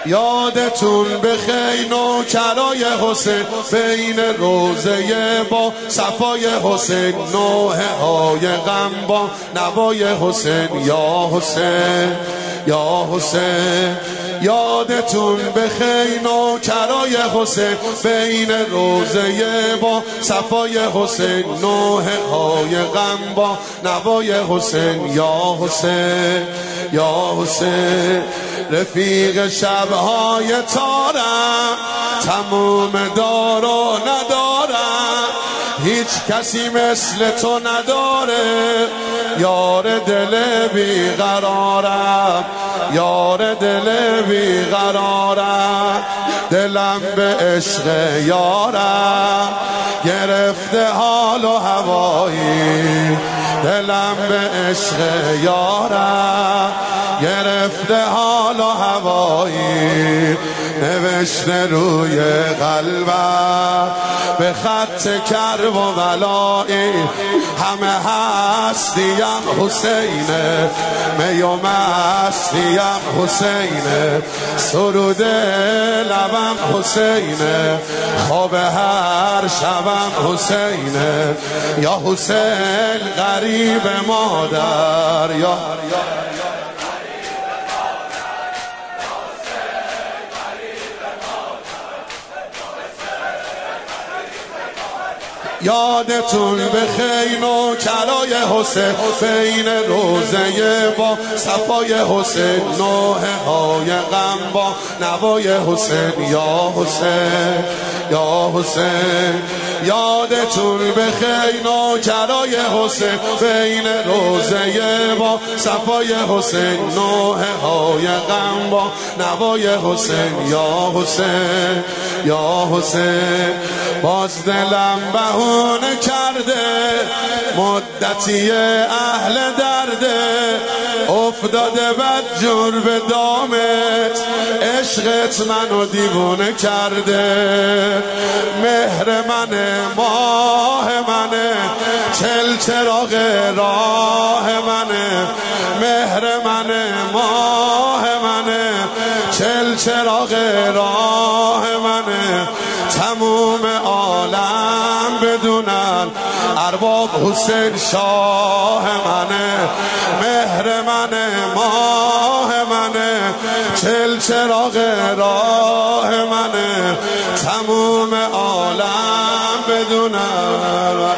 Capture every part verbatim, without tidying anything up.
یادتون بخیر نوکرای حسین بین روزه با صفای حسین، نوحه های غم با نوای حسین. یا حسین یا حسین یادتون بخیر نوکرای حسین بین روزه با صفای حسین، نوحه های غم با نوای حسین. یا حسین یا حسین رفیق شبهای تارم، تموم دار و ندارم، هیچ کسی مثل تو نداره، یار دل بیقرارم، یار دل بیقرارم، دلم به عشق یارم گرفته حال و هوایی، دلم به عشق یارم گرفته حال و هوایی، نوشته روی قلبم به خط کرب و ولایی، همه هستیم حسینه، می و مستیم حسینه، سرود لبم حسینه، خواب هر شبم حسینه. یا حسین غریب مادر، یا یادتون بخیر نوکرای حسین بین روزه با صفای حسین، نوحه های غم با نوای حسین. یا حسین یا حسین یادتون بخیر نوکرای حسین بین روزه با صفای حسین، نوحه های غم با نوای حسین. یا حسین یا حسین باز دلم بهونه کرده، مدتی اهل درده، افتاده بد جور به دامت، عشقت منو دیوونه کرده، مهر منه ماه منه، چل چراغ راه منه، مهر منه ماه منه، چل چراغ راه منه، تموم عالم بدونن ارباب حسین شاه منه، مهر منه ماه منه، چل چراغ راه منه، تموم عالم بدونن.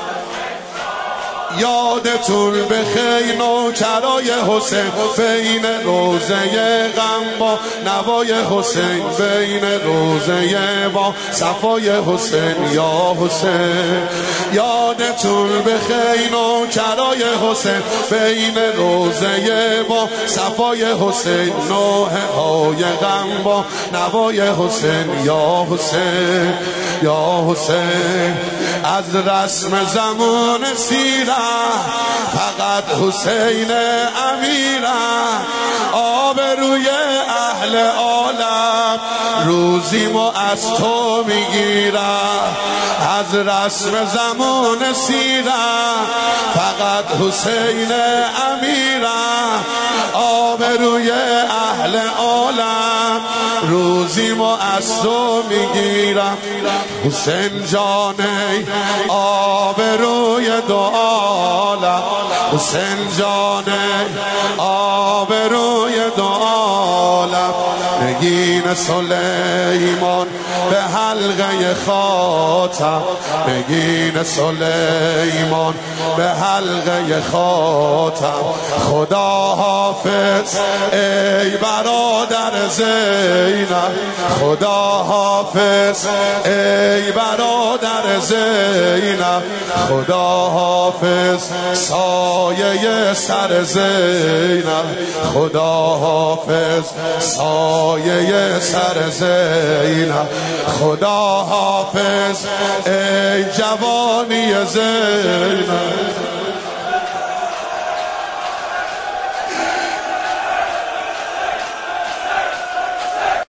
یادتون بخیر نوکرای حسین بین روزه غم با نوای حسین، بین روزه با صفای حسین. یا حسین یادتون بخیر نوکرای حسین بین روزه با صفای حسین، نوحه های غم با نوای حسین. یا حسین یا حسین از رسم زمان سیره فقط حسین امیره، آبروی اهل عالم روزیمو از تو میگیره، از رسم زمان سیره فقط حسین امیره، آبروی اهل عالم روزیمو از تو میگیرم. حسین جانه آبروی دو عالم، حسین جانه آبروی دو عالم، نگین سلیمان به حلقه خاتم، نگین سلیمان به حلقه خاتم. خدا حافظ ای برادر زینب، خدا حافظ ای برادر زینب، خدا حافظ سایه سر زینب، خدا حافظ سایه سر زینب، خدا حافظ ای جوانی زینب.